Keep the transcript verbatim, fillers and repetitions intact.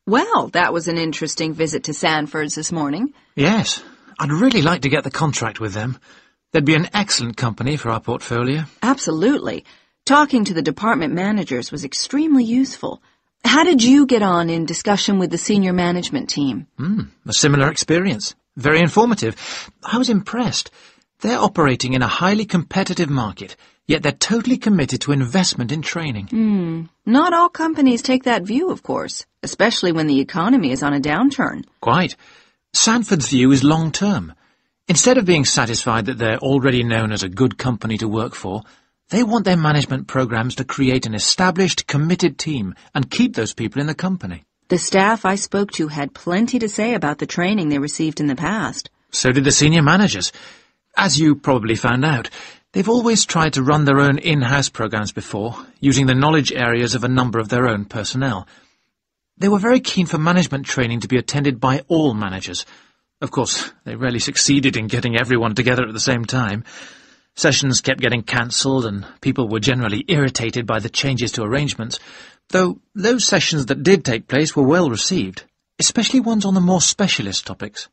Well, that was an interesting visit to Sanford's this morning. Yes, I'd really like to get the contract with them. They'd be an excellent company for our portfolio. Absolutely. Talking to the department managers was extremely useful. How did you get on in discussion with the senior management team? Hmm, a similar experience. Very informative. I was impressed. They're operating in a highly competitive market, yet they're totally committed to investment in training. Hmm. Not all companies take that view, of course, especially when the economy is on a downturn. Quite. Sanford's view is long-term. Instead of being satisfied that they're already known as a good company to work for, they want their management programs to create an established, committed team and keep those people in the company. The staff I spoke to had plenty to say about the training they received in the past. So did the senior managers. As you probably found out, they've always tried to run their own in-house programs before, using the knowledge areas of a number of their own personnel. They were very keen for management training to be attended by all managers. Of course, they rarely succeeded in getting everyone together at the same time. Sessions kept getting cancelled and people were generally irritated by the changes to arrangements, though those sessions that did take place were well received, especially ones on the more specialist topics.